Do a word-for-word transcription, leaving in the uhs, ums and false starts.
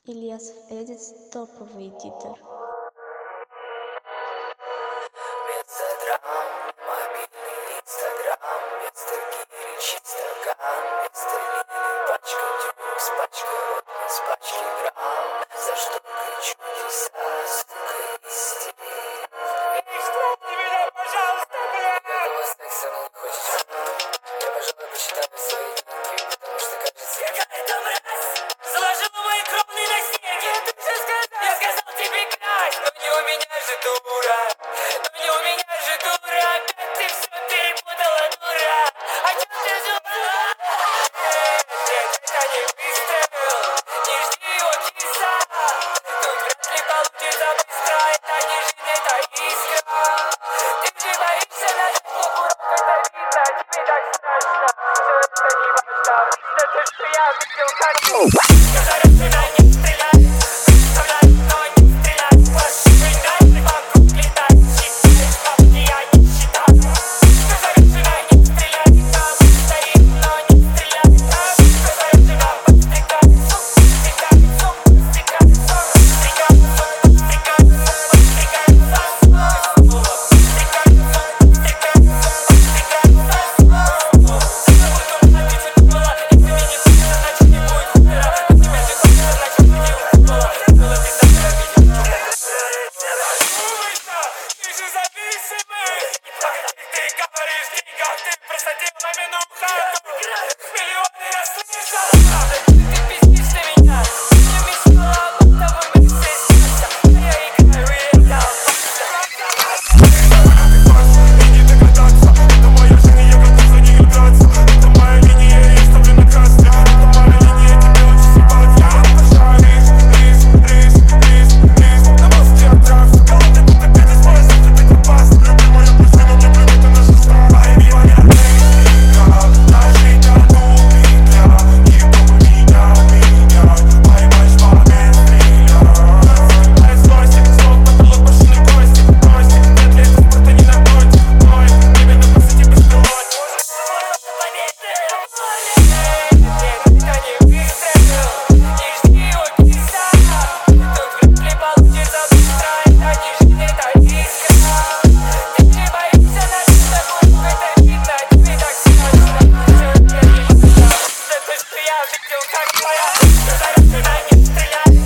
Ильясов Эдис — топовый эдитор. Вместо драм, мобильный инстаграм, вместо гири чисто ган, вместо линии пачка дюкс, пачка ротман с пачки грамм. За что кричу чудеса, сука, истерия. Эй, стопни меня, пожалуйста, блядь! Какого секса мне не хочется? Я, пожалуй, посчитаю свои деньги, потому что, кажется, какая-то мразь заложила мои кровные на снеге. Ты что сказал? Я сказал тебе красть, но не у меня же дура. Ну не у меня же дура, опять ты все перепутала, дура. А чё ты взяла? Нет, нет, это не выстрел, не жди его киса. Тут вряд ли получится быстро, это не жизнь, это искра. Ты же боишься нажать на курок, это видно, тебе так страшно. Все это не важно, важно то, что я видел, как сказали, сюда не стреляй. Вставляй, но не стреляй. Стреляй, ты вокруг летай. Считаешь, как я не считаю. Сказали, сюда не стреляй. Там стоит, но не стреляй. Сказали, сюда подстрекай. Сук, подстрекай, сук, подстрекай. Подстрекай, сук, подстрекай. Подстрекай, за слово. Подстрекай, сук, подстрекай. Подстрекай, за слово. Забыл, что она тебе думала. Если мне не хочется, значит не будет хутора. А тебе же хочется, значит не устала. Было без этого видео. Ты же зависимый. Ты говоришь, деньгах, ты просадил мамину хату. Миллионы расслышал. Ты пиздишь на меня. Я мечтала об этом, и все снится. А я играю, и это опасно. И не догадаться. Это моя жизнь, и я готов за нее драться. Это моя линия, я ставлю на красный. Это моя линия, тебе очень симпатия. Я обожаю рис, рис, рис, рис, рис. На мосте отправься. Голодный, будто пять из пояса, ты быть опасно. Любимая причина, мне плевать на нашу страну. Пойми моя техника, ножи тянул меня. Не помни меня, меня. Поймаешь в момент, стреляй. Моя злость, слов, потолок, машины, кости, кости. Нет ли это спорта, не наркотик, ой. Именно по сути беспилотник. Победы! Нет, это не выстрел. Не жди его киса. Тут вряд ли получится быстро. Это не жизнь, это искра. Ты же боишься нажать на курок, это видно, тебе так страшно. Все это не важно, важно то, что я видел, как твоя. Сказали, сюда не стреляй.